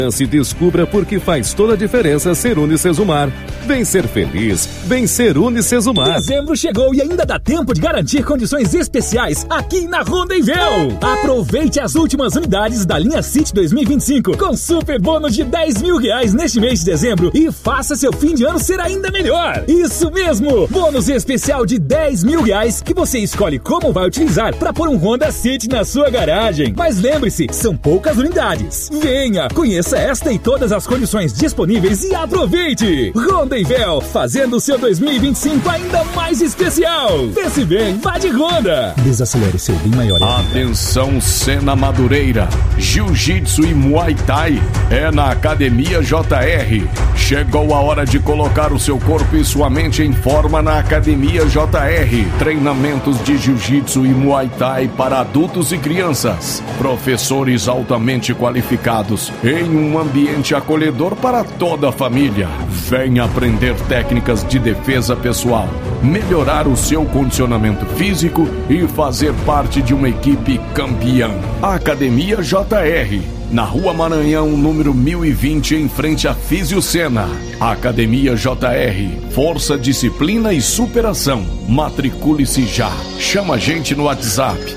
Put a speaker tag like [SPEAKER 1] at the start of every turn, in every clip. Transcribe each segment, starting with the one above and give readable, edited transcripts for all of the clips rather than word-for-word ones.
[SPEAKER 1] Se descubra porque faz toda a diferença ser Unicesumar. Vem ser feliz, vem ser Unicesumar.
[SPEAKER 2] Dezembro chegou e ainda dá tempo de garantir condições especiais aqui na Rondevel. Aproveite as últimas unidades da linha City 2025 com super bônus de R$10.000 neste mês de dezembro e faça seu fim de ano ser ainda melhor. Isso mesmo, bônus especial de R$10.000 que você escolhe como vai utilizar para pôr um Honda City na sua garagem. Mas lembre-se, são poucas unidades. Venha, conheça essa e todas as condições disponíveis e aproveite! Rondevel, fazendo o seu 2025 ainda mais especial! Pense bem, vá de Honda! Desacelere seu bem maior.
[SPEAKER 3] Atenção, Cena Madureira! Jiu-Jitsu e Muay Thai é na Academia JR. Chegou a hora de colocar o seu corpo e sua mente em forma na Academia JR. Treinamentos de Jiu-Jitsu e Muay Thai para adultos e crianças. Professores altamente qualificados em um ambiente acolhedor para toda a família. Venha aprender técnicas de defesa pessoal, melhorar o seu condicionamento físico e fazer parte de uma equipe campeã. Academia JR, na Rua Maranhão, número 1020, em frente à Fisiocena. Academia JR, força, disciplina e superação. Matricule-se já. Chama a gente no WhatsApp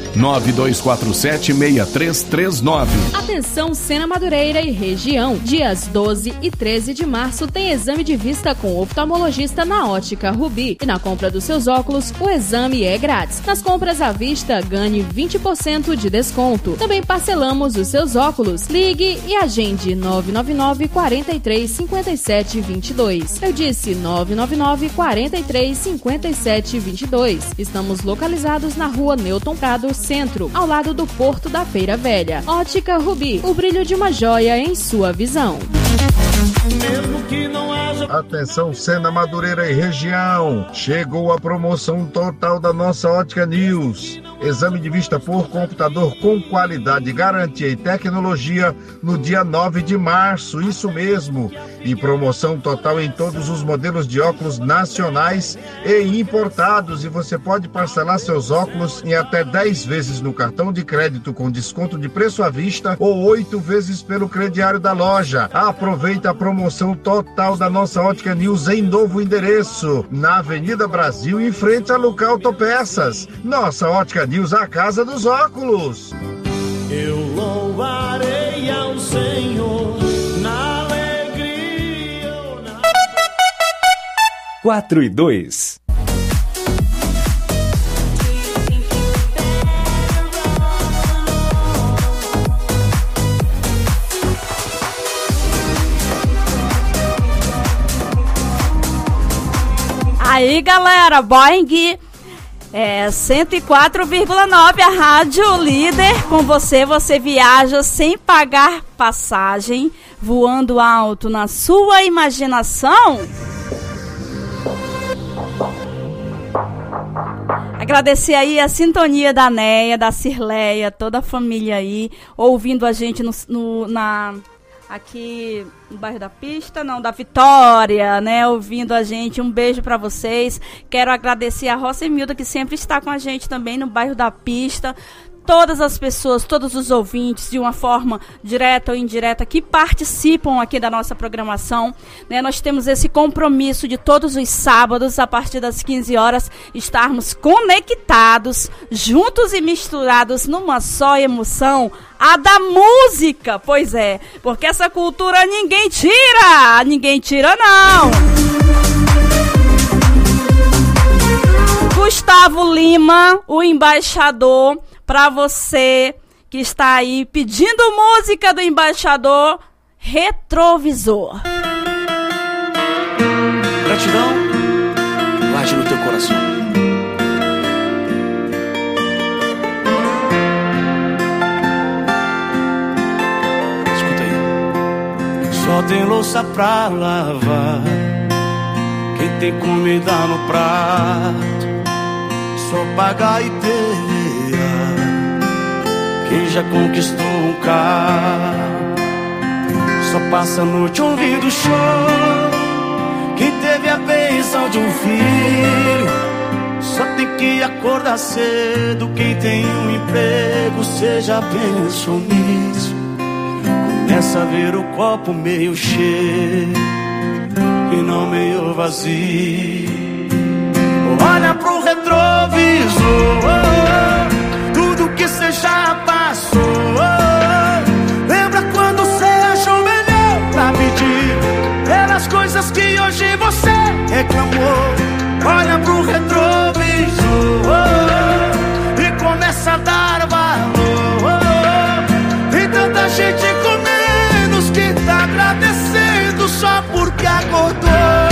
[SPEAKER 3] 9247-6339.
[SPEAKER 4] Atenção, Cena Madureira e região. Dias 12 e 13 de março tem exame de vista com oftalmologista na Ótica Rubi. E na compra dos seus óculos, o exame é grátis. Nas compras à vista, ganhe 20% de desconto. Também parcelamos os seus óculos. Ligue e agende 999 43 57 22. Eu disse 999 43 57 22. Estamos localizados na Rua Newton Prado, Centro, ao lado do Porto da Feira Velha. Ótica Rubi, o brilho de uma joia em sua visão.
[SPEAKER 5] Atenção, Cena Madureira e região. Chegou a promoção total da nossa Ótica News. Exame de vista por computador com qualidade, garantia e tecnologia no dia 9 de março, isso mesmo. E promoção total em todos os modelos de óculos nacionais e importados. E você pode parcelar seus óculos em até 10 vezes no cartão de crédito com desconto de preço à vista ou 8 vezes pelo crediário da loja. Aproveita a promoção total da nossa Ótica News em novo endereço, na Avenida Brasil, em frente a Luca Autopeças. Nossa Ótica News, a casa dos óculos.
[SPEAKER 6] Eu louvarei ao Senhor na alegria ou na...
[SPEAKER 1] 4 e 2.
[SPEAKER 7] Aí, galera, Boeing 104,9, a rádio líder. Com você, você viaja sem pagar passagem, voando alto na sua imaginação. Agradecer aí a sintonia da Neia, da Cirleia, toda a família aí, ouvindo a gente aqui no bairro da Pista, da Vitória, né, ouvindo a gente. Um beijo para vocês. Quero agradecer a Rosemilda, que sempre está com a gente também no bairro da Pista. Todas as pessoas, todos os ouvintes, de uma forma direta ou indireta, que participam aqui da nossa programação, né? Nós temos esse compromisso de todos os sábados, a partir das 15 horas, estarmos conectados, juntos e misturados numa só emoção, a da música. Pois é, porque essa cultura ninguém tira não. Gustavo Lima, o embaixador, para você que está aí pedindo música do embaixador, Retrovisor.
[SPEAKER 8] Gratidão, guarde no teu coração. Escuta aí. Só tem louça pra lavar, quem tem comida no prato, só paga e ter. Quem já conquistou um carro, só passa a noite ouvindo choro. Quem teve a bênção de um filho, só tem que acordar cedo. Quem tem um emprego, seja pensou nisso. começa a ver o copo meio cheio e não meio vazio. Olha pro retrovisor, tudo que cê já passou. Lembra quando cê ajoelhou pra pedir pelas coisas que hoje você reclamou. Olha pro retrovisor e começa a dar valor. Tem tanta gente com menos que tá agradecendo só porque acordou.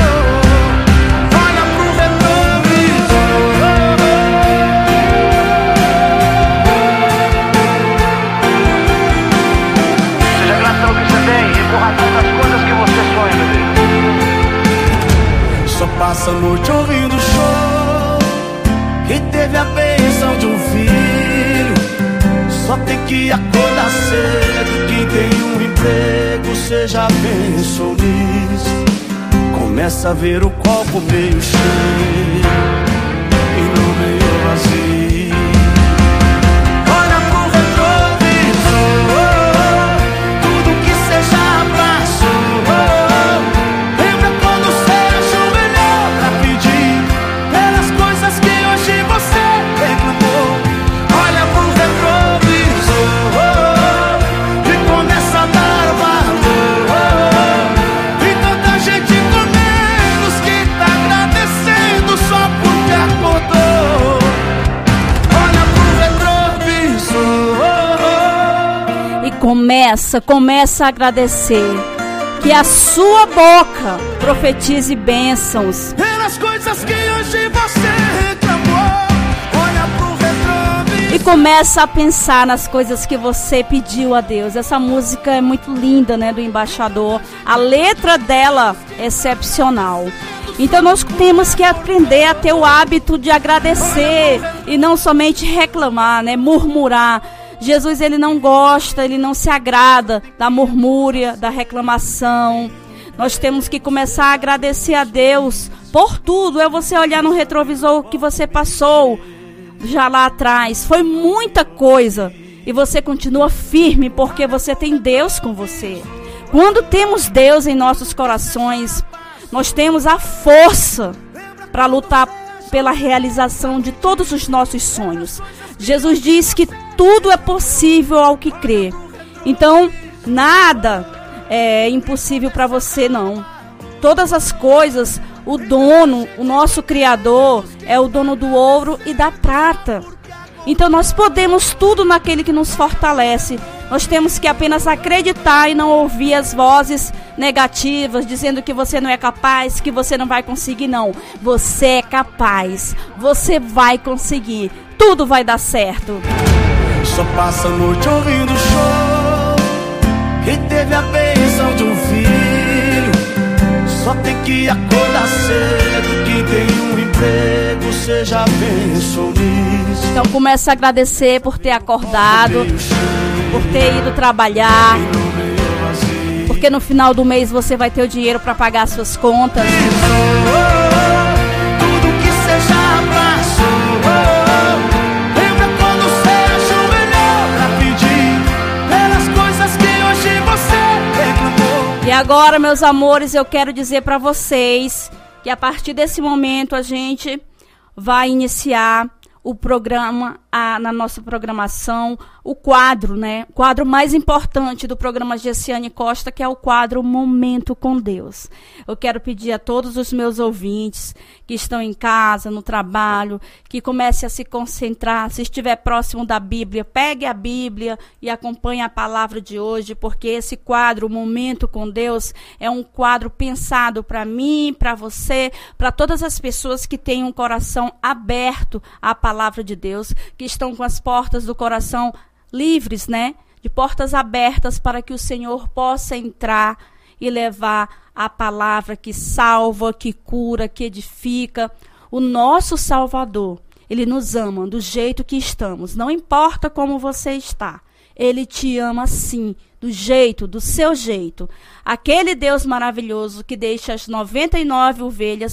[SPEAKER 8] Olha pro retrovisor.
[SPEAKER 9] Seja grato pelo que você tem e corra atrás das coisas que você sonha, bebê.
[SPEAKER 8] Só passa a noite ouvindo show que teve a bênção de um filho. Só tem que acordar cedo. Quem tem um emprego, seja pensou nisso. Começa a ver o copo meio cheio e não meio vazio. Olha pro retrovisor, tudo que cê já passou. Lembra quando cê ajoelhou pra pedir pelas coisas que hoje você reclamou. Olha pro retrovisor e começa a dar valor. Tem tanta gente com menos que tá agradecendo só porque acordou. Olha pro retrovisor
[SPEAKER 7] E começa a agradecer. Que a sua boca profetize bênçãos.
[SPEAKER 8] pelas coisas que hoje você reclamou. Olha pro retrovisor
[SPEAKER 7] E começa a pensar nas coisas que você pediu a Deus. Essa música é muito linda, né, do Embaixador. A letra dela é excepcional. Então nós temos que aprender a ter o hábito de agradecer e não somente reclamar, né, murmurar. Jesus, ele não gosta, ele não se agrada da murmúria, da reclamação. Nós temos que começar a agradecer a Deus por tudo. É você olhar no retrovisor que você passou já lá atrás. Foi muita coisa. E você continua firme porque você tem Deus com você. Quando temos Deus em nossos corações, nós temos a força para lutar pela realização de todos os nossos sonhos. Jesus diz que tudo é possível ao que crê. Então, nada é impossível para você, não. Todas as coisas, o dono, o nosso Criador, é o dono do ouro e da prata. Então, nós podemos tudo naquele que nos fortalece. Nós temos que apenas acreditar e não ouvir as vozes negativas, dizendo que você não é capaz, que você não vai conseguir, não. Você é capaz, você vai conseguir, tudo vai dar certo.
[SPEAKER 8] só passa a noite ouvindo show que teve a bênção de um filho. Só tem que acordar cedo. Quem tem um emprego, seja pensou nisso.
[SPEAKER 7] Então comece a agradecer por ter acordado, por ter ido trabalhar, porque no final do mês você vai ter o dinheiro para pagar suas contas.
[SPEAKER 8] Tudo que cê já passou. Lembra quando cê ajoelhou pra pedir pelas coisas que hoje você reclamou.
[SPEAKER 7] E agora, meus amores, eu quero dizer para vocês que a partir desse momento a gente vai iniciar o programa, na nossa programação, o quadro, né? O quadro mais importante do programa Gessiane Costa, que é o quadro Momento com Deus. Eu quero pedir a todos os meus ouvintes que estão em casa, no trabalho, que comecem a se concentrar. Se estiver próximo da Bíblia, pegue a Bíblia e acompanhe a palavra de hoje, porque esse quadro, Momento com Deus, é um quadro pensado para mim, para você, para todas as pessoas que têm um coração aberto à palavra de Deus, que estão com as portas do coração livres, né? De portas abertas para que o Senhor possa entrar e levar a palavra que salva, que cura, que edifica. O nosso Salvador, Ele nos ama do jeito que estamos. Não importa como você está. Ele te ama sim, do jeito, do seu jeito. Aquele Deus maravilhoso que deixa as 99 ovelhas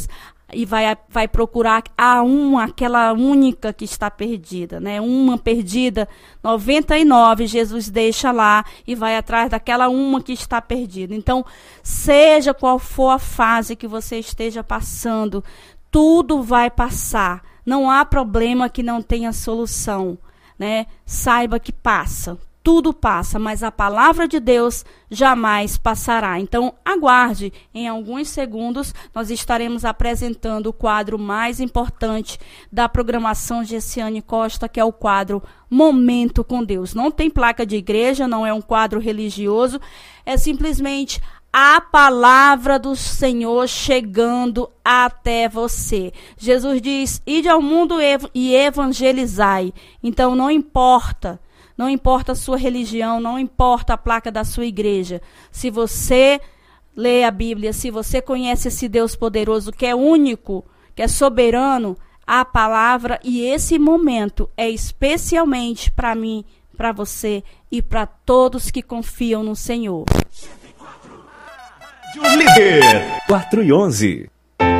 [SPEAKER 7] e vai procurar aquela única que está perdida, né? Uma perdida, 99 Jesus deixa lá e vai atrás daquela uma que está perdida. Então, seja qual for a fase que você esteja passando, tudo vai passar. Não há problema que não tenha solução, né? Saiba que passa. Tudo passa, mas a palavra de Deus jamais passará. Então, aguarde. Em alguns segundos, nós estaremos apresentando o quadro mais importante da programação Gessiane Costa, que é o quadro Momento com Deus. Não tem placa de igreja, não é um quadro religioso, é simplesmente a palavra do Senhor chegando até você. Jesus diz, ide ao mundo e evangelizai. Então, não importa a sua religião, não importa a placa da sua igreja. Se você lê a Bíblia, se você conhece esse Deus poderoso, que é único, que é soberano, a palavra e esse momento é especialmente para mim, para você e para todos que confiam no Senhor.
[SPEAKER 1] Líder 4:11.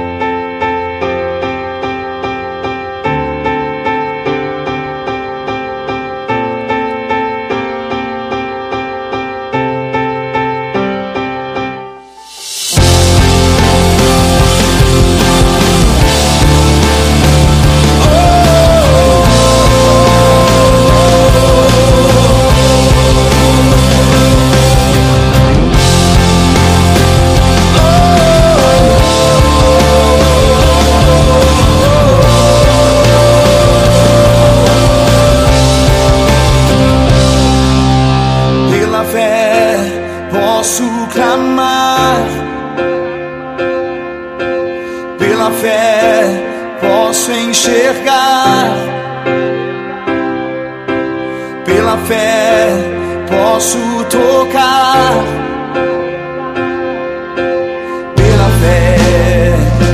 [SPEAKER 8] Enxergar pela fé, posso tocar pela fé,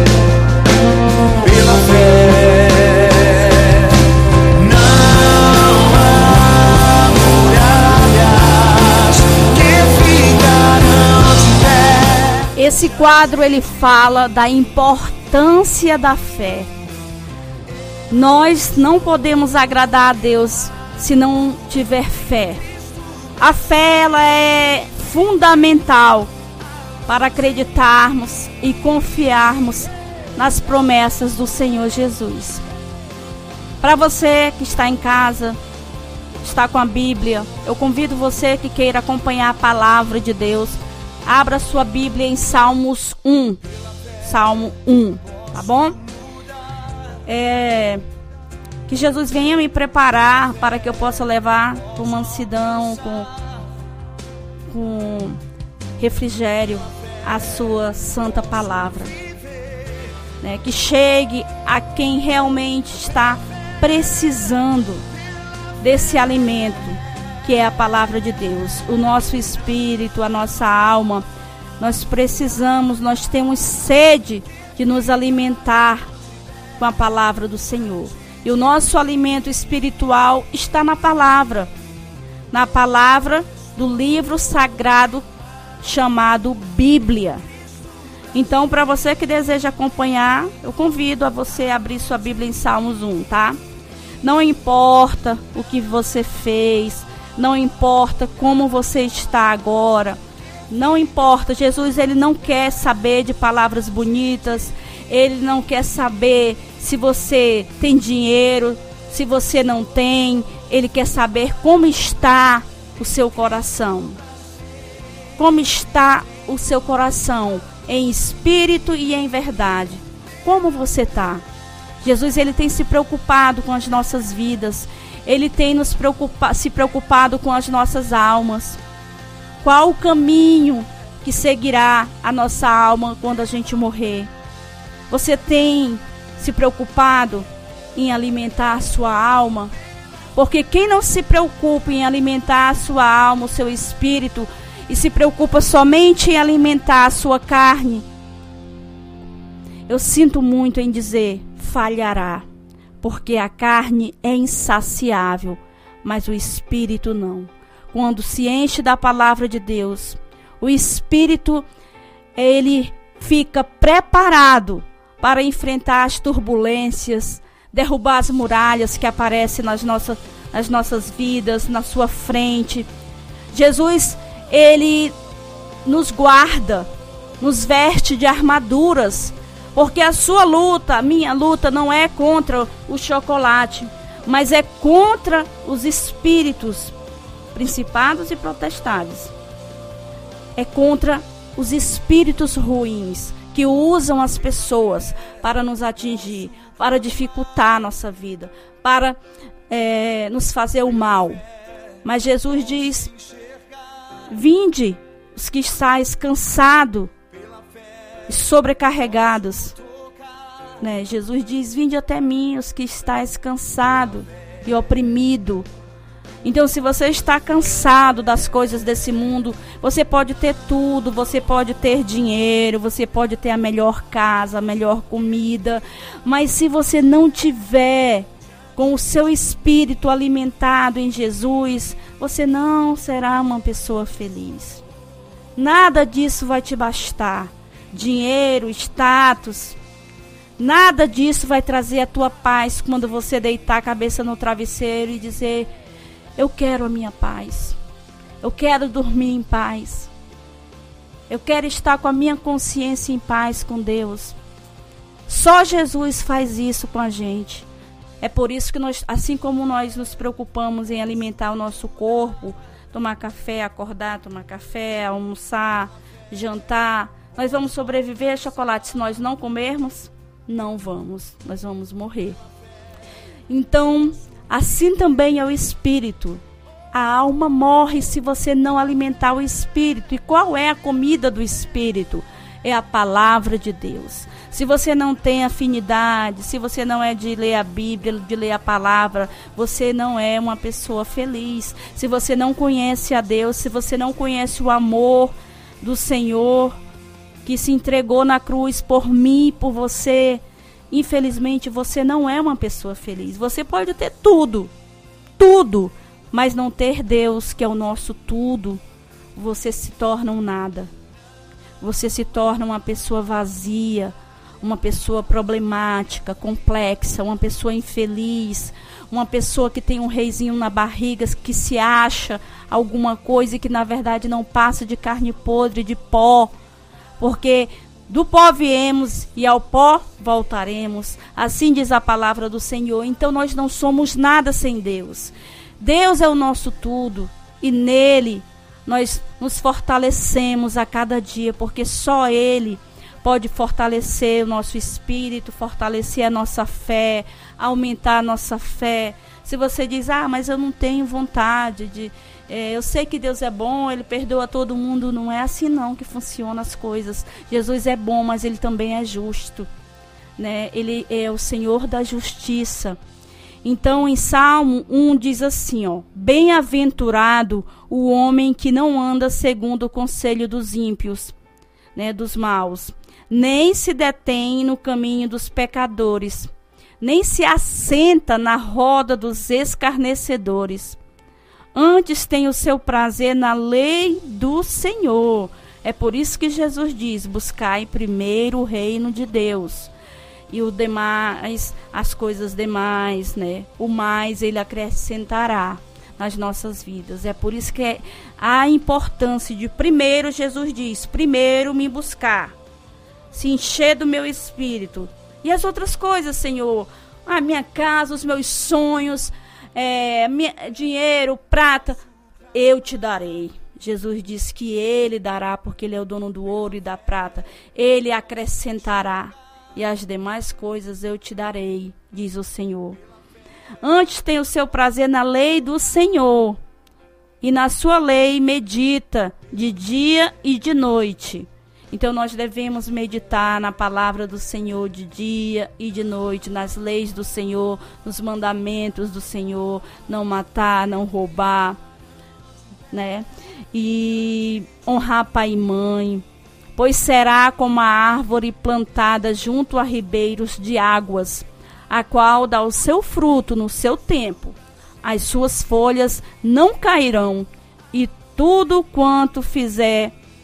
[SPEAKER 8] não há muralhas que ficarão de pé.
[SPEAKER 7] Esse quadro ele fala da importância da fé. Nós não podemos agradar a Deus se não tiver fé. A fé ela é fundamental para acreditarmos e confiarmos nas promessas do Senhor Jesus. Para você que está em casa, está com a Bíblia, eu convido você que queira acompanhar a palavra de Deus. Abra sua Bíblia em Salmos 1. Salmo 1, tá bom? Que Jesus venha me preparar para que eu possa levar com mansidão, com refrigério a sua santa palavra, né? Que chegue a quem realmente está precisando desse alimento que é a palavra de Deus. O nosso espírito, a nossa alma, nós precisamos, nós temos sede de nos alimentar com a palavra do Senhor. E o nosso alimento espiritual está na palavra do livro sagrado chamado Bíblia. Então, para você que deseja acompanhar, eu convido a você abrir sua Bíblia em Salmos 1, tá? Não importa o que você fez, não importa como você está agora, não importa. Jesus, ele não quer saber de palavras bonitas, ele não quer saber se você tem dinheiro, se você não tem. Ele quer saber como está o seu coração. Como está o seu coração em espírito e em verdade. Como você está? Jesus, ele tem se preocupado com as nossas vidas. Ele tem se preocupado com as nossas almas. Qual o caminho que seguirá a nossa alma quando a gente morrer? Você tem se preocupado em alimentar a sua alma? Porque quem não se preocupa em alimentar a sua alma, o seu espírito, e se preocupa somente em alimentar a sua carne, eu sinto muito em dizer, falhará. Porque a carne é insaciável, mas o espírito não. Quando se enche da palavra de Deus, o espírito, ele fica preparado para enfrentar as turbulências, derrubar as muralhas que aparecem nas nossas vidas, na sua frente. Jesus, Ele nos guarda, nos veste de armaduras, porque a sua luta, a minha luta, não é contra o chocolate, mas é contra os espíritos, principados e potestades. É contra os espíritos ruins que usam as pessoas para nos atingir, para dificultar a nossa vida, para nos fazer o mal. Mas Jesus diz: vinde, os que estáis cansados e sobrecarregados. Jesus diz: vinde até mim, os que estáis cansados e oprimidos. Então, se você está cansado das coisas desse mundo, você pode ter tudo, você pode ter dinheiro, você pode ter a melhor casa, a melhor comida, mas se você não tiver com o seu espírito alimentado em Jesus, você não será uma pessoa feliz. Nada disso vai te bastar. Dinheiro, status, nada disso vai trazer a tua paz quando você deitar a cabeça no travesseiro e dizer: eu quero a minha paz, eu quero dormir em paz, eu quero estar com a minha consciência em paz com Deus. Só Jesus faz isso com a gente. É por isso que nós, assim como nós nos preocupamos em alimentar o nosso corpo, tomar café, acordar, tomar café, almoçar, jantar, nós vamos sobreviver a chocolate. Se nós não comermos, não vamos, nós vamos morrer. Então, assim também é o espírito. A alma morre se você não alimentar o espírito. E qual é a comida do espírito? É a palavra de Deus. Se você não tem afinidade, se você não é de ler a Bíblia, de ler a palavra, você não é uma pessoa feliz. Se você não conhece a Deus, se você não conhece o amor do Senhor, que se entregou na cruz por mim e por você, infelizmente você não é uma pessoa feliz. Você pode ter tudo, mas não ter Deus, que é o nosso tudo, você se torna um nada. Você se torna uma pessoa vazia, uma pessoa problemática, complexa, uma pessoa infeliz, uma pessoa que tem um reizinho na barriga, que se acha alguma coisa e que na verdade não passa de carne podre, de pó, porque do pó viemos e ao pó voltaremos, assim diz a palavra do Senhor. Então nós não somos nada sem Deus. Deus é o nosso tudo e nele nós nos fortalecemos a cada dia, porque só Ele pode fortalecer o nosso espírito, fortalecer a nossa fé, aumentar a nossa fé. Se você diz: mas eu não tenho vontade de... eu sei que Deus é bom, Ele perdoa todo mundo. Não é assim não que funcionam as coisas. Jesus é bom, mas Ele também é justo, né? Ele é o Senhor da justiça. Então, em Salmo 1 diz assim, bem-aventurado o homem que não anda segundo o conselho dos ímpios, né, dos maus, nem se detém no caminho dos pecadores, nem se assenta na roda dos escarnecedores. Antes tem o seu prazer na lei do Senhor. É por isso que Jesus diz: buscai primeiro o reino de Deus. E o demais, as coisas demais, né? O mais Ele acrescentará nas nossas vidas. É por isso que há a importância de primeiro, Jesus diz, primeiro me buscar, se encher do meu espírito. E as outras coisas, Senhor, a minha casa, os meus sonhos, dinheiro, prata, eu te darei. Jesus disse que Ele dará, porque Ele é o dono do ouro e da prata. Ele acrescentará. E as demais coisas eu te darei, diz o Senhor. Antes tem o seu prazer na lei do Senhor, e na sua lei medita de dia e de noite. Então nós devemos meditar na palavra do Senhor de dia e de noite, nas leis do Senhor, nos mandamentos do Senhor, não matar, não roubar, né? E honrar pai e mãe. Pois será como a árvore plantada junto a ribeiros de águas, a qual dá o seu fruto no seu tempo. As suas folhas não cairão, e tudo quanto fizer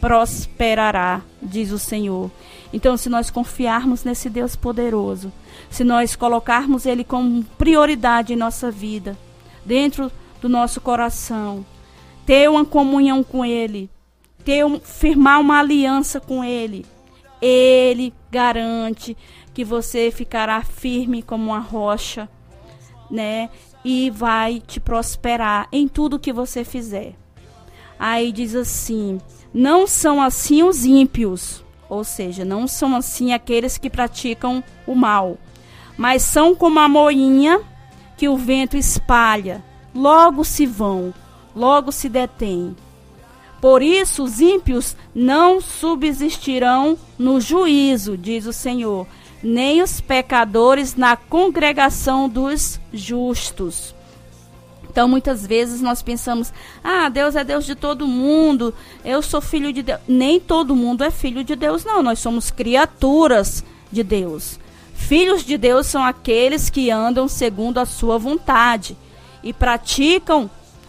[SPEAKER 7] prosperará, diz o Senhor. Então, se nós confiarmos nesse Deus poderoso, se nós colocarmos Ele como prioridade em nossa vida, dentro do nosso coração, ter uma comunhão com Ele, firmar uma aliança com Ele, Ele garante que você ficará firme como uma rocha, né? E vai te prosperar em tudo que você fizer. Aí diz assim: não são assim os ímpios, ou seja, não são assim aqueles que praticam o mal, mas são como a moinha que o vento espalha, logo se vão, logo se detêm. Por isso os ímpios não subsistirão no juízo, diz o Senhor, nem os pecadores na congregação dos justos. Então, muitas vezes nós pensamos: Deus é Deus de todo mundo, eu sou filho de Deus. Nem todo mundo é filho de Deus, não. Nós somos criaturas de Deus. Filhos de Deus são aqueles que andam segundo a sua vontade e praticam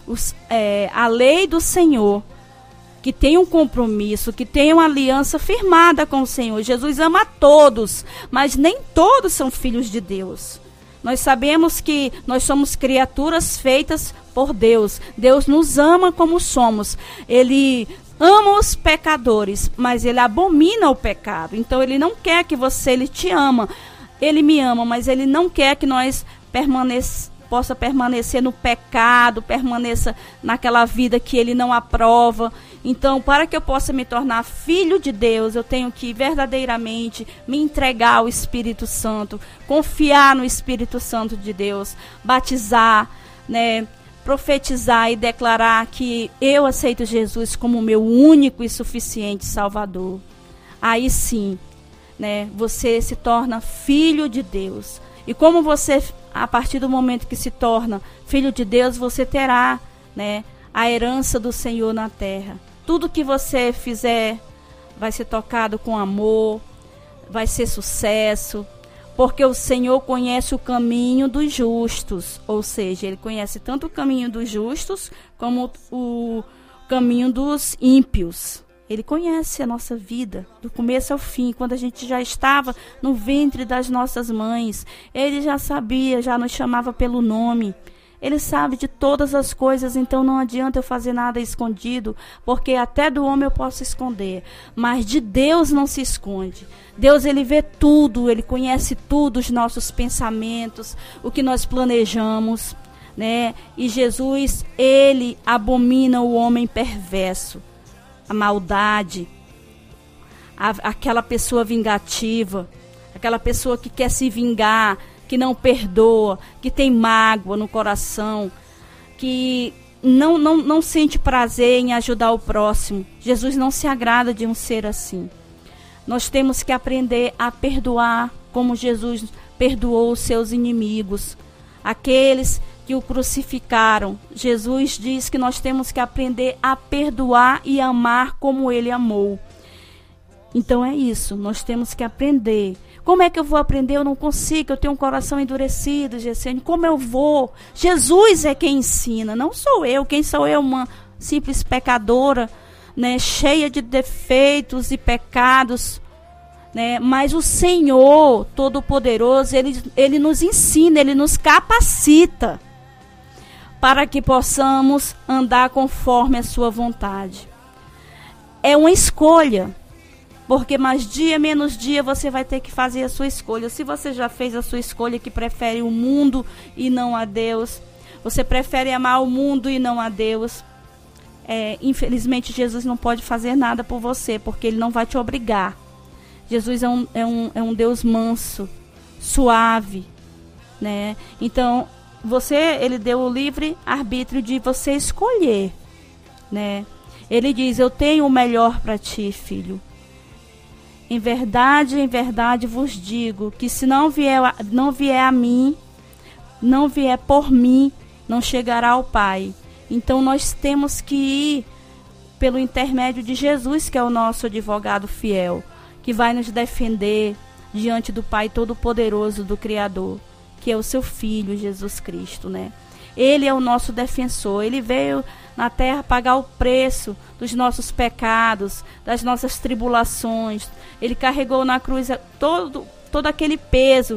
[SPEAKER 7] a lei do Senhor, que tem um compromisso, que tem uma aliança firmada com o Senhor. Jesus ama a todos, mas nem todos são filhos de Deus. Nós sabemos que nós somos criaturas feitas por Deus. Deus nos ama como somos. Ele ama os pecadores, mas Ele abomina o pecado. Então, Ele não quer que Ele te ama. Ele me ama, mas Ele não quer que nós possa permanecer no pecado, permaneça naquela vida que Ele não aprova. Então, para que eu possa me tornar filho de Deus, eu tenho que verdadeiramente me entregar ao Espírito Santo, confiar no Espírito Santo de Deus, batizar, né, profetizar e declarar que eu aceito Jesus como meu único e suficiente Salvador. Aí sim, né, você se torna filho de Deus. E como você, a partir do momento que se torna filho de Deus, você terá, né, a herança do Senhor na terra. Tudo que você fizer vai ser tocado com amor, vai ser sucesso, porque o Senhor conhece o caminho dos justos, ou seja, Ele conhece tanto o caminho dos justos como o caminho dos ímpios. Ele conhece a nossa vida, do começo ao fim, quando a gente já estava no ventre das nossas mães. Ele já sabia, já nos chamava pelo nome. Ele sabe de todas as coisas, então não adianta eu fazer nada escondido, porque até do homem eu posso esconder, mas de Deus não se esconde. Deus, Ele vê tudo, Ele conhece tudo, os nossos pensamentos, o que nós planejamos, né? E Jesus, Ele abomina o homem perverso, a maldade, aquela pessoa vingativa, aquela pessoa que quer se vingar, que não perdoa, que tem mágoa no coração, que não sente prazer em ajudar o próximo. Jesus não se agrada de um ser assim. Nós temos que aprender a perdoar como Jesus perdoou os seus inimigos, aqueles que o crucificaram. Jesus diz que nós temos que aprender a perdoar e amar como Ele amou. Então é isso, nós temos que aprender. Como é que eu vou aprender? Eu não consigo, eu tenho um coração endurecido, Gessene. Como eu vou? Jesus é quem ensina, não sou eu. Quem sou eu? Uma simples pecadora, né, cheia de defeitos e pecados, né? Mas o Senhor Todo-Poderoso, Ele nos ensina, Ele nos capacita para que possamos andar conforme a sua vontade. É uma escolha. Porque mais dia, menos dia, você vai ter que fazer a sua escolha. Se você já fez a sua escolha que prefere o mundo e não a Deus, você prefere amar o mundo e não a Deus, infelizmente Jesus não pode fazer nada por você, porque Ele não vai te obrigar. Jesus é um Deus manso, suave, né? Então, Ele deu o livre arbítrio de você escolher, né? Ele diz: eu tenho o melhor para ti, filho. Em verdade vos digo que se não vier a mim, não vier por mim, não chegará ao Pai. Então nós temos que ir pelo intermédio de Jesus, que é o nosso advogado fiel, que vai nos defender diante do Pai Todo-Poderoso, do Criador, que é o seu Filho, Jesus Cristo, né? Ele é o nosso defensor. Ele veio na terra pagar o preço dos nossos pecados, das nossas tribulações. Ele carregou na cruz todo aquele peso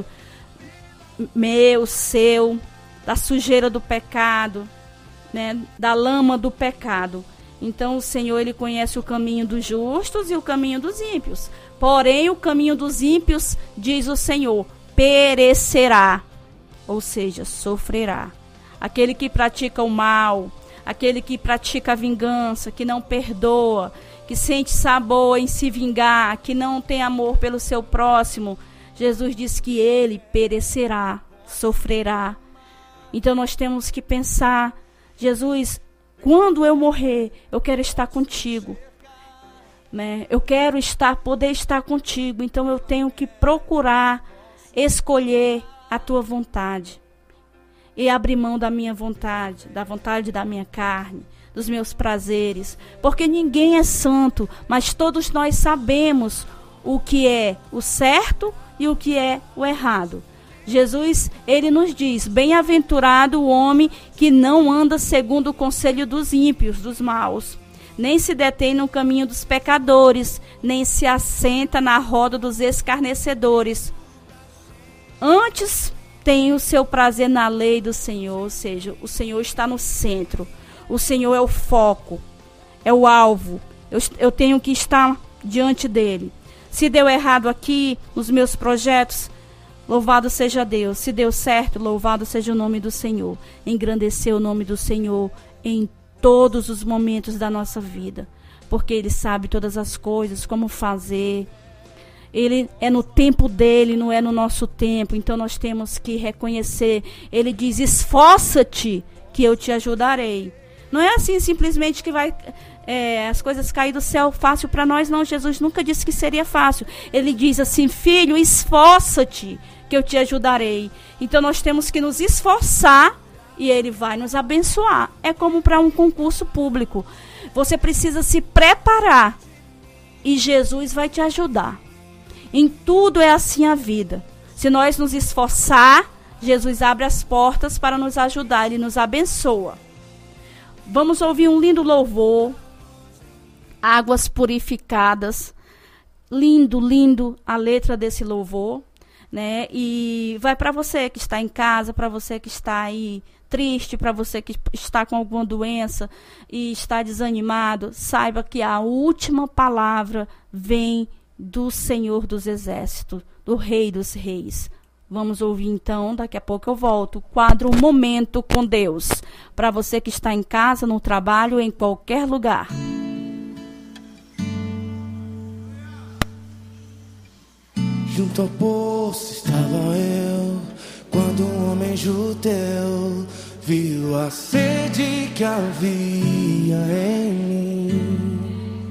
[SPEAKER 7] meu, seu, da sujeira do pecado, né, da lama do pecado. Então o Senhor, Ele conhece o caminho dos justos e o caminho dos ímpios. Porém, o caminho dos ímpios, diz o Senhor, perecerá, ou seja, sofrerá. Aquele que pratica o mal, aquele que pratica a vingança, que não perdoa, que sente sabor em se vingar, que não tem amor pelo seu próximo, Jesus diz que ele perecerá, sofrerá. Então nós temos que pensar, Jesus, quando eu morrer, eu quero estar contigo, né? Eu quero poder estar contigo. Então eu tenho que procurar escolher a tua vontade e abrir mão da minha vontade, da vontade da minha carne, dos meus prazeres, porque ninguém é santo, mas todos nós sabemos o que é o certo e o que é o errado. Jesus, ele nos diz, bem-aventurado o homem que não anda segundo o conselho dos ímpios, dos maus, nem se detém no caminho dos pecadores, nem se assenta na roda dos escarnecedores. Antes tem o seu prazer na lei do Senhor, ou seja, o Senhor está no centro, o Senhor é o foco, é o alvo, eu tenho que estar diante dele. Se deu errado aqui, nos meus projetos, louvado seja Deus. Se deu certo, louvado seja o nome do Senhor. Engrandecer o nome do Senhor em todos os momentos da nossa vida, porque Ele sabe todas as coisas, como fazer. Ele é no tempo dele, não é no nosso tempo. Então nós temos que reconhecer. Ele diz, esforça-te que eu te ajudarei. Não é assim simplesmente que vai as coisas cair do céu fácil para nós, não. Jesus nunca disse que seria fácil. Ele diz assim, filho, esforça-te que eu te ajudarei. Então nós temos que nos esforçar e Ele vai nos abençoar. É como para um concurso público. Você precisa se preparar e Jesus vai te ajudar. Em tudo é assim a vida. Se nós nos esforçar, Jesus abre as portas para nos ajudar. Ele nos abençoa. Vamos ouvir um lindo louvor. Águas purificadas. Lindo, lindo a letra desse louvor, né? E vai para você que está em casa, para você que está aí triste, para você que está com alguma doença e está desanimado. Saiba que a última palavra vem do Senhor dos Exércitos, do Rei dos Reis. Vamos ouvir então, daqui a pouco eu volto, o quadro Momento com Deus, para você que está em casa, no trabalho, em qualquer lugar.
[SPEAKER 8] Junto ao poço estava eu, quando um homem judeu viu a sede que havia em mim.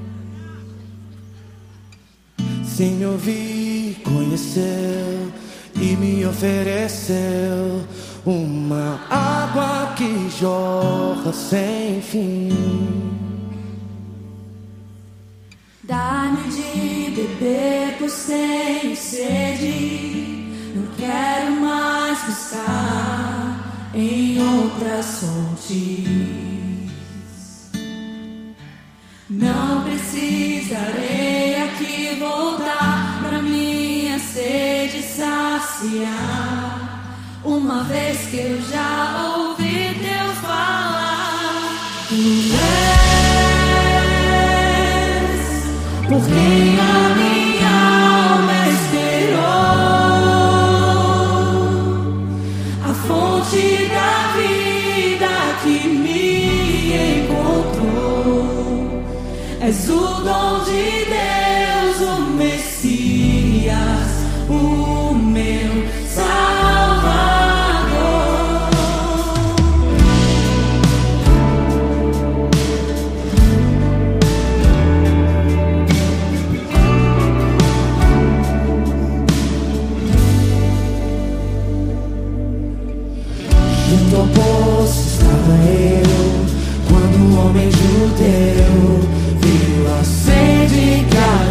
[SPEAKER 8] Sem ouvir, conheceu e me ofereceu uma água que jorra sem fim.
[SPEAKER 10] Dá-me de beber, pois tenho sede. Não quero mais buscar em outras fontes. Não precisarei aqui voltar pra minha sede saciar, uma vez que eu já ouvi Deus falar. Tu és por quem a minha alma esperou, a fonte da vida que me encontrou. És o dom de Deus, o Messias, o meu Salvador.
[SPEAKER 8] Junto ao poço estava eu, quando o homem judeu viu a sede que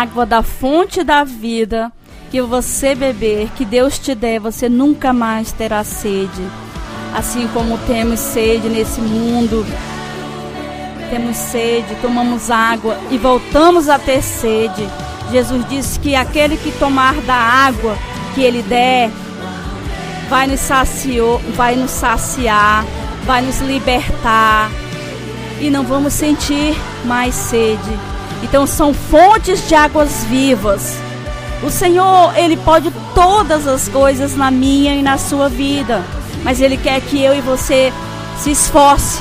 [SPEAKER 7] água da fonte da vida, que você beber, que Deus te der, você nunca mais terá sede. Assim como temos sede nesse mundo, temos sede, tomamos água e voltamos a ter sede. Jesus disse que aquele que tomar da água que Ele der, vai nos saciar, vai nos libertar e não vamos sentir mais sede. Então são fontes de águas vivas. O Senhor, Ele pode todas as coisas na minha e na sua vida, mas Ele quer que eu e você se esforce.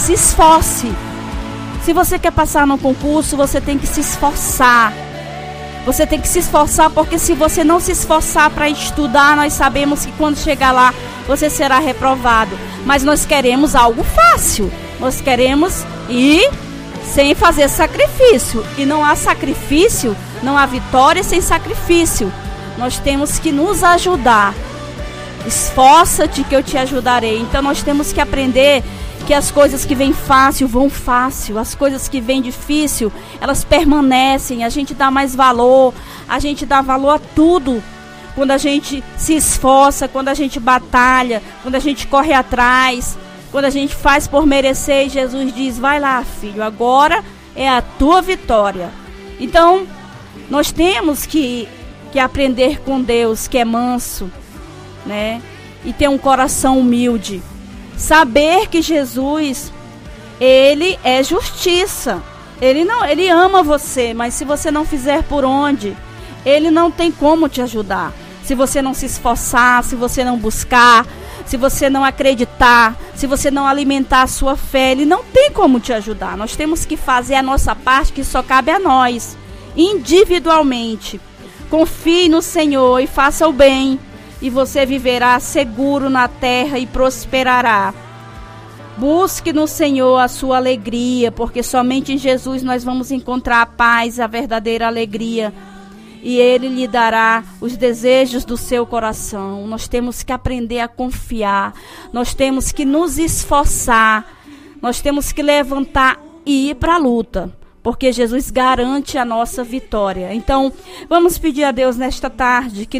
[SPEAKER 7] Se você quer passar no concurso, você tem que se esforçar. Você tem que se esforçar, porque se você não se esforçar para estudar, nós sabemos que quando chegar lá, você será reprovado. Mas nós queremos algo fácil. Nós queremos ir sem fazer sacrifício. E não há sacrifício, não há vitória sem sacrifício. Nós temos que nos ajudar. Esforça-te que eu te ajudarei. Então nós temos que aprender que as coisas que vêm fácil, vão fácil. As coisas que vêm difícil, elas permanecem. A gente dá mais valor. A gente dá valor a tudo. Quando a gente se esforça, quando a gente batalha, quando a gente corre atrás, quando a gente faz por merecer, Jesus diz, vai lá, filho, agora é a tua vitória. Então, nós temos que aprender com Deus, que é manso, né? E ter um coração humilde. Saber que Jesus, Ele é justiça. Ele ama você, mas se você não fizer por onde, Ele não tem como te ajudar. Se você não se esforçar, se você não buscar, se você não acreditar, se você não alimentar a sua fé, Ele não tem como te ajudar. Nós temos que fazer a nossa parte, que só cabe a nós, individualmente. Confie no Senhor e faça o bem, e você viverá seguro na terra e prosperará. Busque no Senhor a sua alegria, porque somente em Jesus nós vamos encontrar a paz, a verdadeira alegria. E Ele lhe dará os desejos do seu coração. Nós temos que aprender a confiar. Nós temos que nos esforçar. Nós temos que levantar e ir para a luta, porque Jesus garante a nossa vitória. Então, vamos pedir a Deus nesta tarde que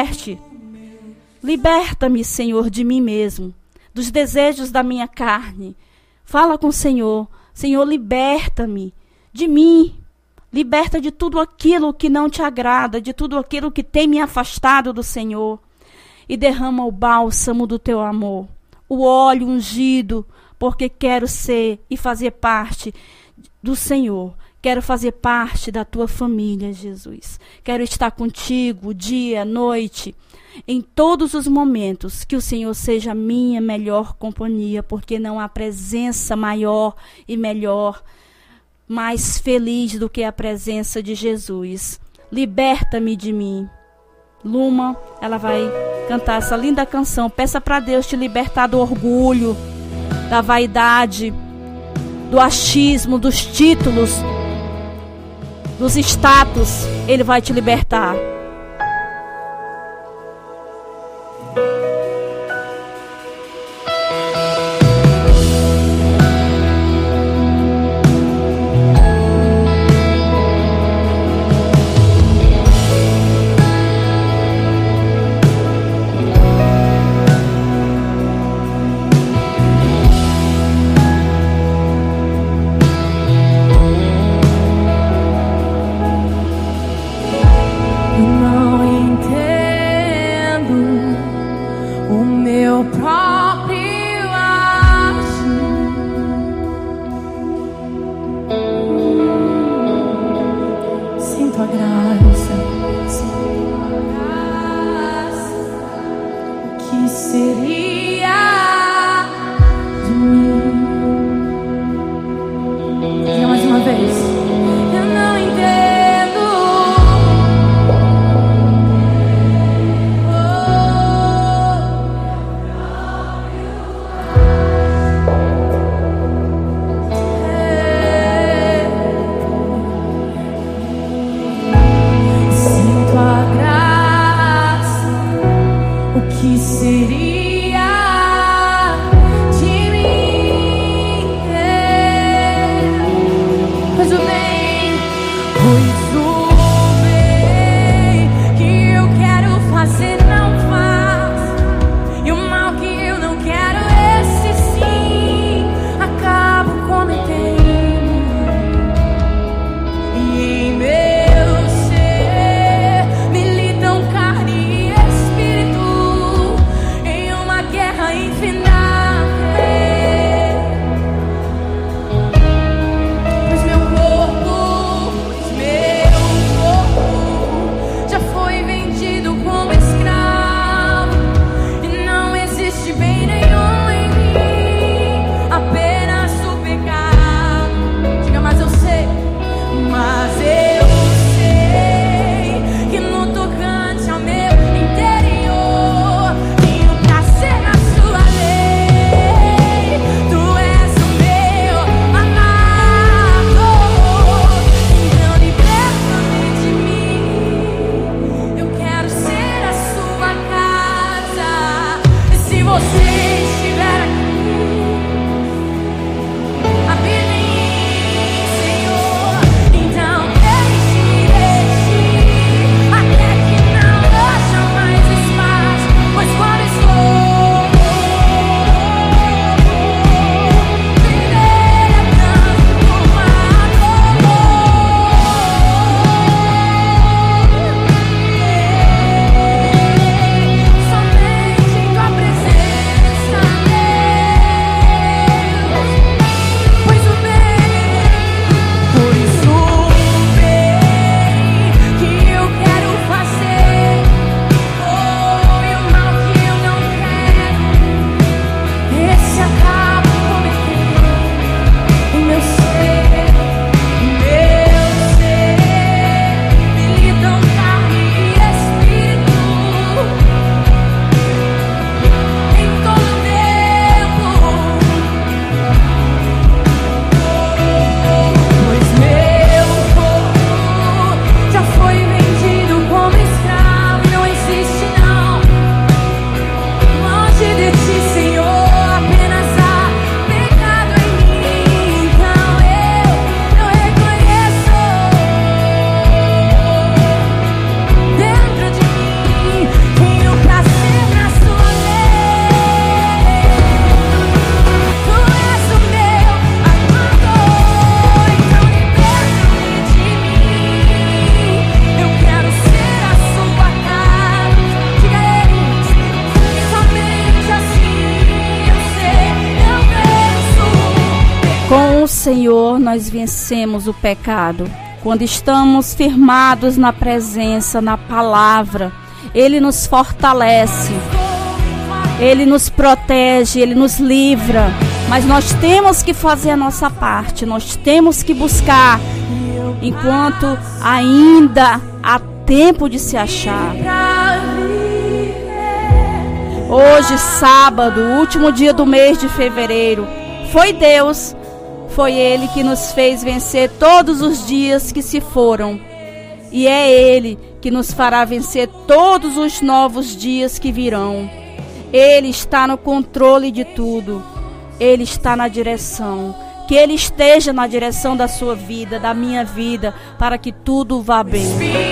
[SPEAKER 7] liberta-me, Senhor, de mim mesmo, dos desejos da minha carne. Fala com o Senhor. Senhor, liberta-me de mim. Liberta de tudo aquilo que não te agrada, de tudo aquilo que tem me afastado do Senhor. E derrama o bálsamo do teu amor, o óleo ungido, porque quero ser e fazer parte do Senhor. Quero fazer parte da tua família, Jesus. Quero estar contigo dia, noite, em todos os momentos. Que o Senhor seja a minha melhor companhia, porque não há presença maior e melhor, mais feliz do que a presença de Jesus. Liberta-me de mim. Luma, ela vai cantar essa linda canção. Peça para Deus te libertar do orgulho, da vaidade, do achismo, dos títulos, dos status. Ele vai te libertar.
[SPEAKER 10] Pois o
[SPEAKER 7] Senhor, nós vencemos o pecado. Quando estamos firmados na presença, na palavra, Ele nos fortalece, Ele nos protege, Ele nos livra. Mas nós temos que fazer a nossa parte, nós temos que buscar, enquanto ainda há tempo de se achar. Hoje, sábado, último dia do mês de fevereiro, foi Deus, foi Ele que nos fez vencer todos os dias que se foram. E é Ele que nos fará vencer todos os novos dias que virão. Ele está no controle de tudo. Ele está na direção. Que Ele esteja na direção da sua vida, da minha vida, para que tudo vá bem.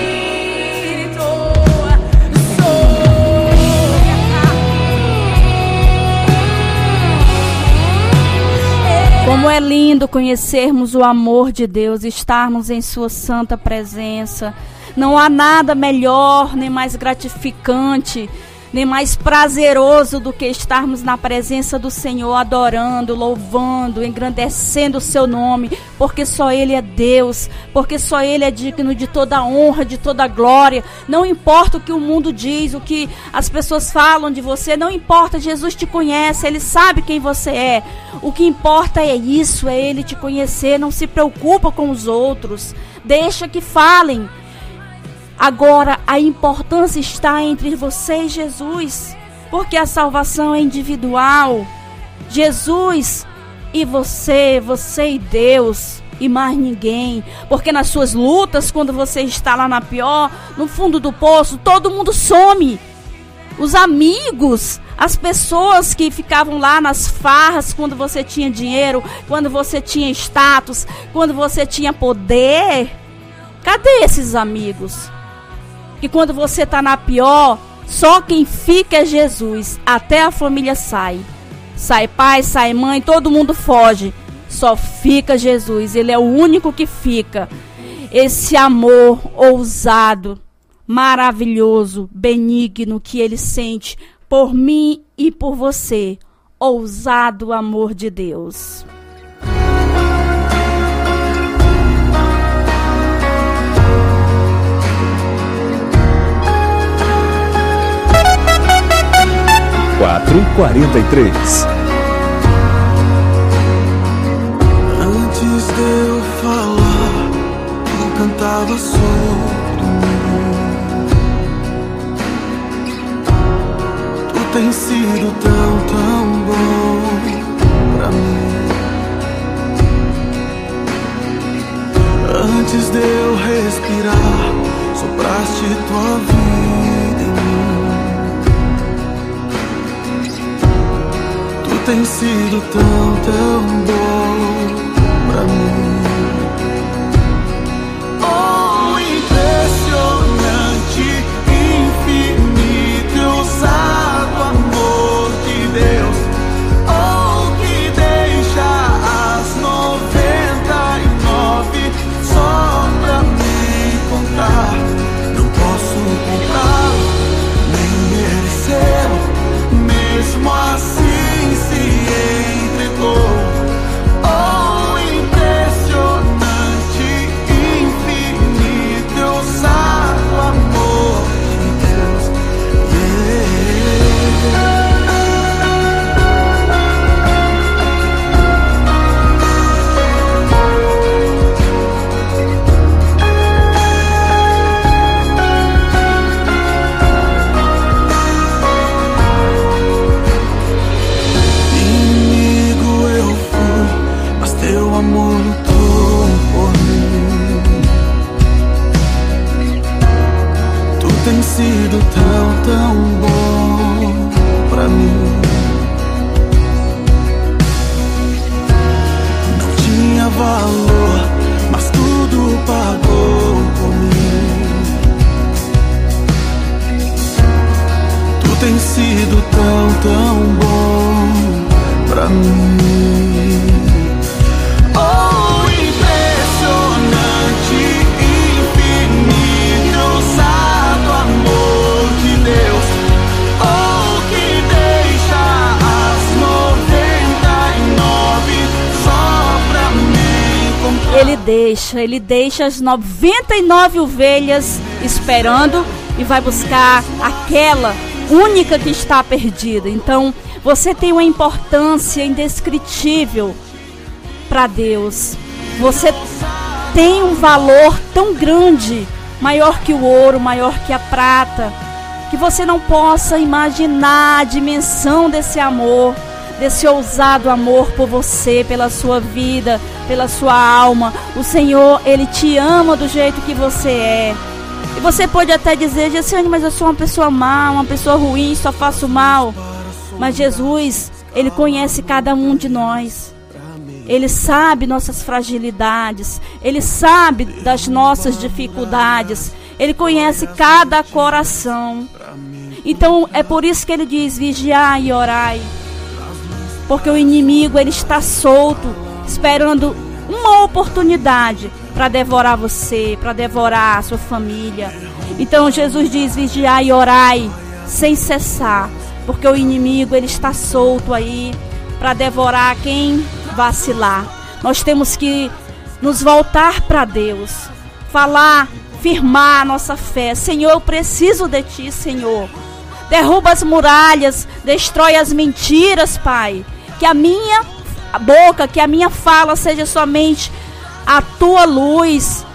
[SPEAKER 7] Como é lindo conhecermos o amor de Deus, estarmos em sua santa presença. Não há nada melhor, nem mais gratificante, nem mais prazeroso do que estarmos na presença do Senhor, adorando, louvando, engrandecendo o seu nome, porque só Ele é Deus, porque só Ele é digno de toda honra, de toda glória. Não importa o que o mundo diz, o que as pessoas falam de você, não importa, Jesus te conhece, Ele sabe quem você é. O que importa é isso, é Ele te conhecer. Não se preocupa com os outros, deixa que falem. Agora, a importância está entre você e Jesus, porque a salvação é individual. Jesus e você e Deus, e mais ninguém. Porque nas suas lutas, quando você está lá na pior, no fundo do poço, todo mundo some. Os amigos, as pessoas que ficavam lá nas farras quando você tinha dinheiro, quando você tinha status, quando você tinha poder. Cadê esses amigos? Que quando você está na pior, só quem fica é Jesus. Até a família sai. Sai pai, sai mãe, todo mundo foge. Só fica Jesus. Ele é o único que fica. Esse amor ousado, maravilhoso, benigno que Ele sente por mim e por você. Ousado amor de Deus.
[SPEAKER 6] Antes de eu falar, tu cantava sobre mim. Tu tens sido tão bom pra mim. Antes de eu respirar, sopraste tua vida em mim. Tem sido tão bom pra mim. Oh, impressionante, infinito e ousado amor de Deus. Oh, que deixa as 99 só pra me contar. Não posso comprar, nem merecer, mesmo assim se entregou. Oh, impressionante, infinito, ousado amor de Deus. Sido tão bom pra mim. Não tinha valor, mas tudo pagou por mim. Tu tens sido tão bom pra mim. Oh, impressionante, infinito, ousado amor de Deus. Oh, que deixa as 99 só pra mim.
[SPEAKER 7] deixa as 99 ovelhas esperando e vai buscar aquela única que está perdida. Então, você tem uma importância indescritível para Deus. Você tem um valor tão grande, maior que o ouro, maior que a prata, que você não possa imaginar a dimensão desse amor, desse ousado amor por você, pela sua vida, pela sua alma. O Senhor, Ele te ama do jeito que você é. E você pode até dizer: Gessiane, mas eu sou uma pessoa má, uma pessoa ruim, só faço mal. Mas Jesus, Ele conhece cada um de nós. Ele sabe nossas fragilidades. Ele sabe das nossas dificuldades. Ele conhece cada coração. Então é por isso que Ele diz: vigiai e orai. Porque o inimigo, ele está solto, esperando uma oportunidade para devorar você, para devorar a sua família. Então Jesus diz: vigiai e orai sem cessar, porque o inimigo, ele está solto aí para devorar quem vacilar. Nós temos que nos voltar para Deus, falar, firmar a nossa fé. Senhor, eu preciso de Ti, Senhor. Derruba as muralhas, destrói as mentiras, Pai. Que a minha boca, que a minha fala seja somente a Tua luz.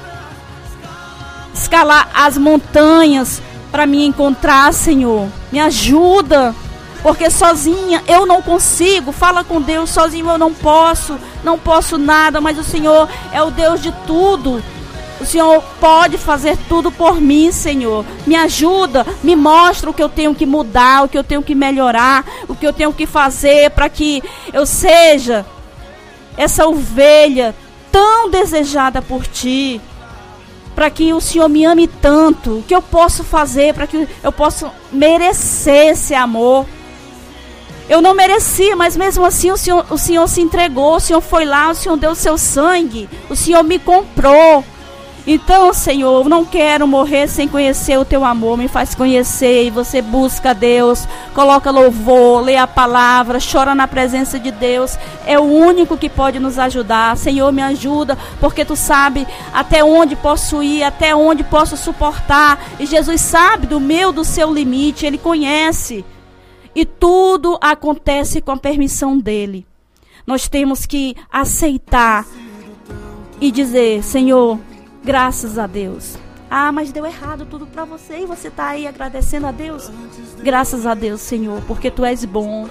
[SPEAKER 7] Escalar as montanhas para me encontrar, Senhor. Me ajuda, porque sozinha eu não consigo. Fala com Deus: sozinho eu não posso nada, mas o Senhor é o Deus de tudo. O Senhor pode fazer tudo por mim, Senhor. Me ajuda, me mostra o que eu tenho que mudar, o que eu tenho que melhorar, o que eu tenho que fazer para que eu seja essa ovelha tão desejada por Ti. Para que o Senhor me ame tanto. O que eu posso fazer para que eu possa merecer esse amor? Eu não merecia, mas mesmo assim o Senhor se entregou. O Senhor foi lá, o Senhor deu o seu sangue. O Senhor me comprou. Então, Senhor, eu não quero morrer sem conhecer o Teu amor. Me faz conhecer. E você busca Deus, coloca louvor, lê a palavra, chora na presença de Deus. É o único que pode nos ajudar. Senhor, me ajuda, porque Tu sabe até onde posso ir, até onde posso suportar. E Jesus sabe do seu limite. Ele conhece. E tudo acontece com a permissão dEle. Nós temos que aceitar e dizer: Senhor, graças a Deus. Ah, mas deu errado tudo para você e você está aí agradecendo a Deus? Graças a Deus, Senhor, porque Tu és bom.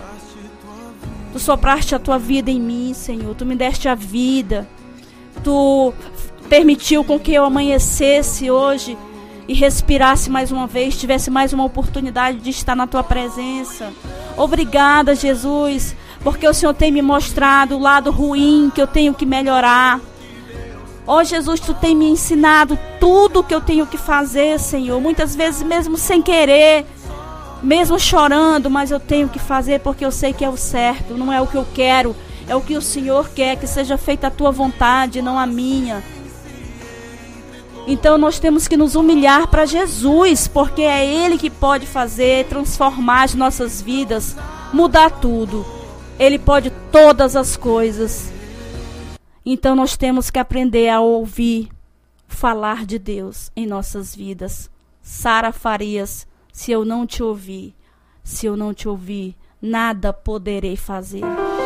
[SPEAKER 7] Tu sopraste a Tua vida em mim, Senhor. Tu me deste a vida. Tu permitiu com que eu amanhecesse hoje e respirasse mais uma vez, tivesse mais uma oportunidade de estar na Tua presença. Obrigada, Jesus, porque o Senhor tem me mostrado o lado ruim que eu tenho que melhorar. Ó Jesus, Tu tem me ensinado tudo o que eu tenho que fazer, Senhor. Muitas vezes mesmo sem querer, mesmo chorando, mas eu tenho que fazer porque eu sei que é o certo. Não é o que eu quero, é o que o Senhor quer, que seja feita a Tua vontade, não a minha. Então nós temos que nos humilhar para Jesus, porque é Ele que pode fazer, transformar as nossas vidas, mudar tudo. Ele pode todas as coisas. Então nós temos que aprender a ouvir falar de Deus em nossas vidas. Sara Farias: se eu não te ouvir, nada poderei fazer.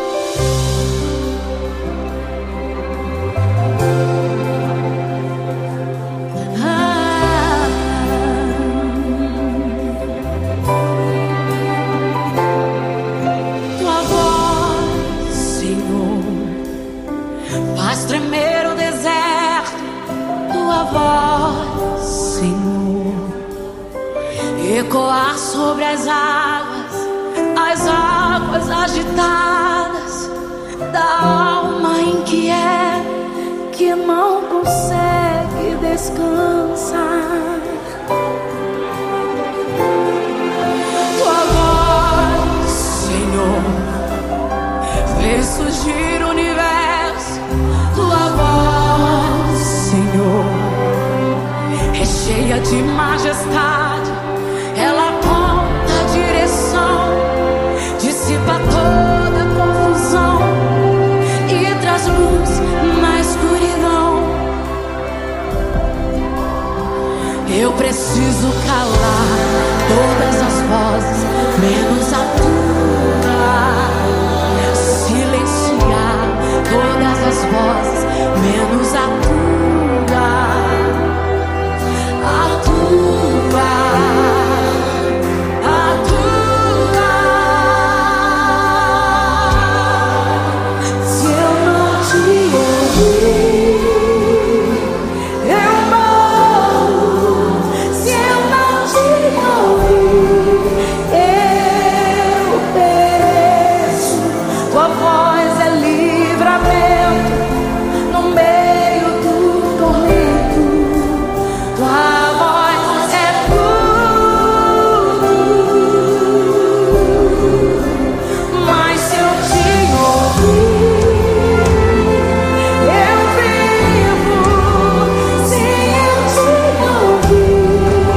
[SPEAKER 10] Tremer o deserto, Tua voz, Senhor, ecoar sobre as águas agitadas da alma inquieta que não consegue descansar. Tua voz, Senhor, fez surgir o universo. Tua voz, Senhor, é cheia de majestade. Ela aponta a direção, dissipa toda a confusão e traz luz na escuridão. Eu preciso calar todas as vozes, menos a tua. Silenciar todas as vozes, menos a tua. A tua. A tua. Se eu não te ouvir, eu morro. Se eu não te ouvir, eu pereço. Tua voz é livramento no meio do tormento. Tua voz é tudo. Mas se eu te ouvir, eu vivo. Se eu te ouvir,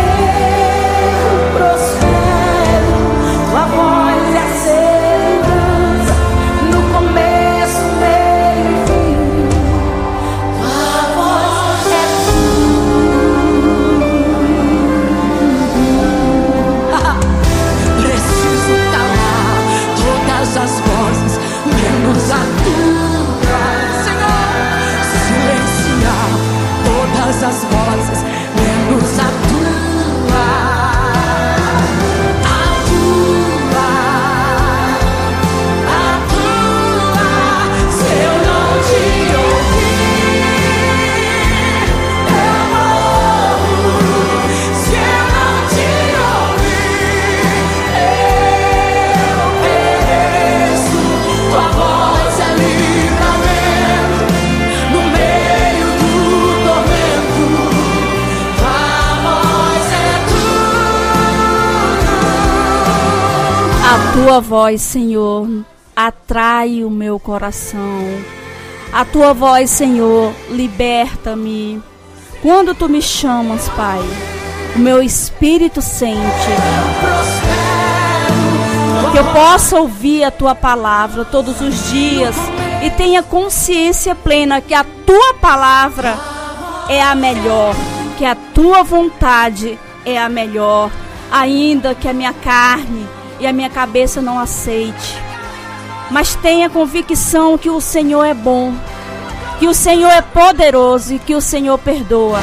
[SPEAKER 10] eu prospero. Tua voz é a segurança no começo, meio e fim. Tua voz é tudo. Preciso calar todas as vozes, menos a tua. Senhor, silenciar todas as vozes, menos a tua. A tua. A tua. Se eu não te ouvir, eu morro. Se eu não te ouvir, eu pereço. Tua voz é livramento no meio do tormento. Tua voz é tudo.
[SPEAKER 7] A tua voz, Senhor, atrai o meu coração. A tua voz, Senhor, liberta-me. Quando tu me chamas, Pai, o meu espírito sente. Que eu possa ouvir a tua palavra todos os dias e tenha consciência plena que a tua palavra é a melhor, que a tua vontade é a melhor, ainda que a minha carne e a minha cabeça não aceite. Mas tenha convicção que o Senhor é bom, que o Senhor é poderoso e que o Senhor perdoa.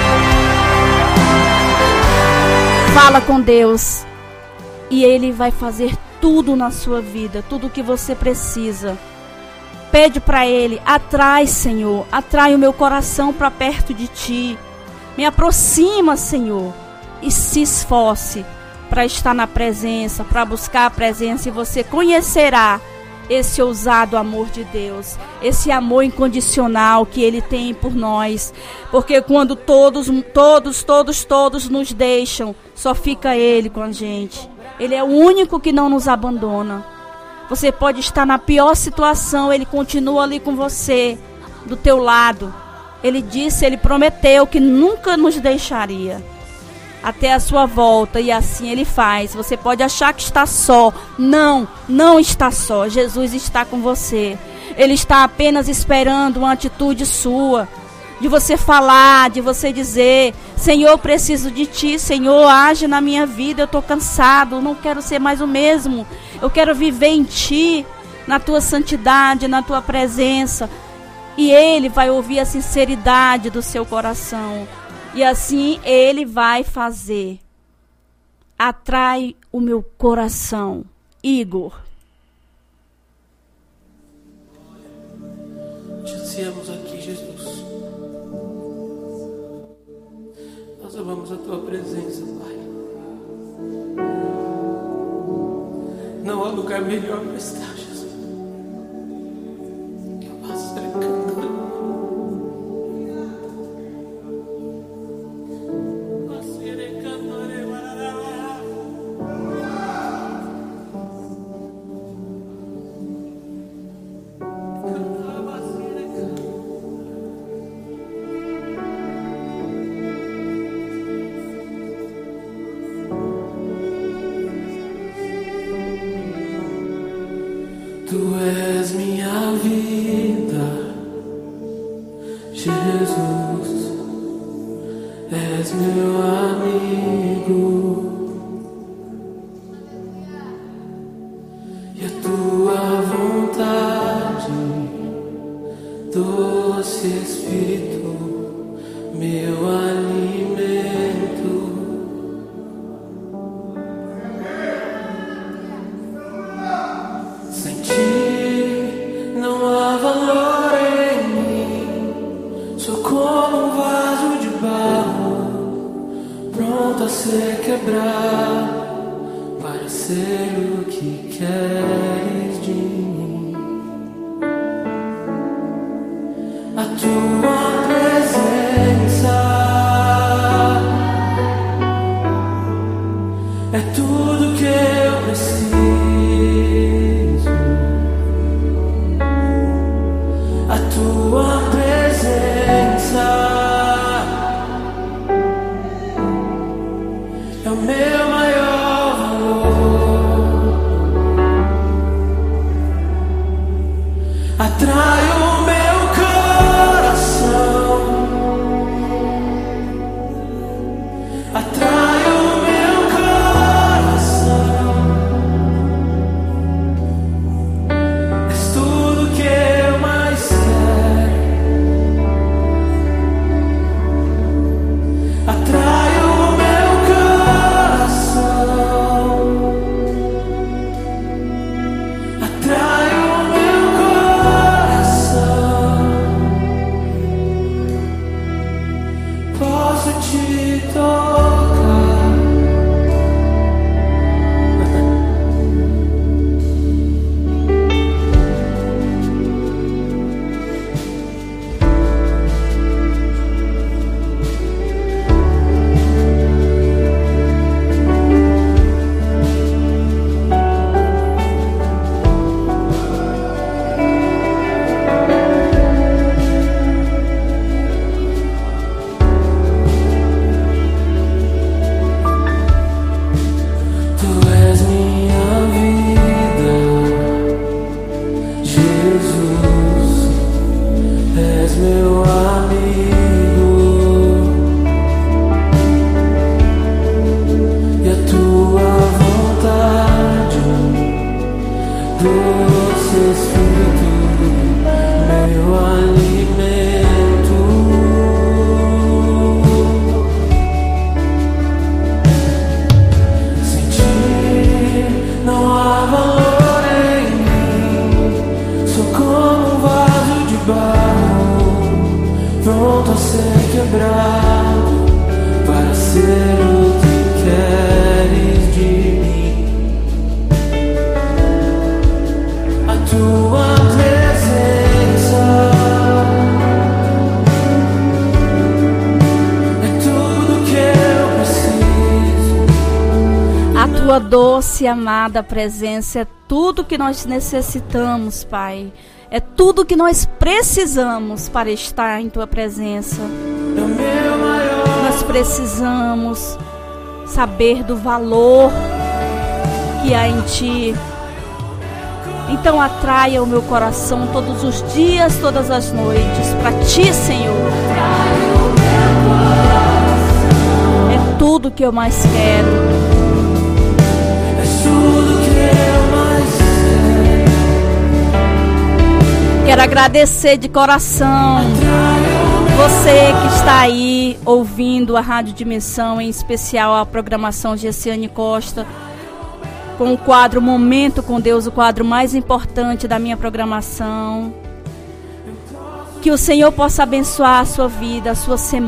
[SPEAKER 7] Fala com Deus e Ele vai fazer tudo na sua vida, tudo o que você precisa. Pede para Ele, atrai, Senhor, atrai o meu coração para perto de Ti. Me aproxima, Senhor, e se esforce para estar na presença, para buscar a presença, e você conhecerá esse ousado amor de Deus, esse amor incondicional que Ele tem por nós. Porque quando todos nos deixam, só fica Ele com a gente. Ele é o único que não nos abandona. Você pode estar na pior situação, Ele continua ali com você, do teu lado. Ele disse, Ele prometeu que nunca nos deixaria até a sua volta, e assim Ele faz. Você pode achar que está só. Não está só. Jesus está com você. Ele está apenas esperando uma atitude sua, de você falar, de você dizer: Senhor, preciso de Ti. Senhor, age na minha vida. Eu estou cansado, não quero ser mais o mesmo. Eu quero viver em Ti, na Tua santidade, na Tua presença. E Ele vai ouvir a sinceridade do seu coração. E assim Ele vai fazer. Atrai o meu coração. Igor.
[SPEAKER 11] Dizemos aqui, Jesus. Nós amamos a Tua presença, Pai. Não há lugar melhor para estar, Jesus. Eu posso ser cantando. és meu amigo. E a tua vontade, doce Espírito, meu alimento. Sem ti não há valor em mim. Sou como um vaso de barro, pronto a ser quebrado, para ser o que queres de mim. A tua presença é tudo que eu preciso. A tua presença é o meu maior valor. Atrai o meu coração, atrai o meu coração. És tudo que eu mais quero. Atrai o meu coração, atrai o meu coração. Posso te tocar. Tu és minha vida, Jesus, és meu amigo. E a tua vontade, doce Espírito, meu alimento. Sem ti não há valor em mim. Sou como um vaso de barro, pronto a ser quebrado, para ser o que queres de mim. A tua presença é tudo que eu preciso.
[SPEAKER 7] A tua doce e amada presença é tudo que nós necessitamos, Pai. É tudo que nós precisamos para estar em tua presença. Nós precisamos saber do valor que há em ti. Então atraia o meu coração todos os dias, todas as noites, para ti, Senhor. É tudo que eu mais quero. Quero agradecer de coração você que está aí ouvindo a Rádio Dimensão, em especial a programação Gessiane Costa, com o quadro Momento com Deus, o quadro mais importante da minha programação. Que o Senhor possa abençoar a sua vida, a sua semana.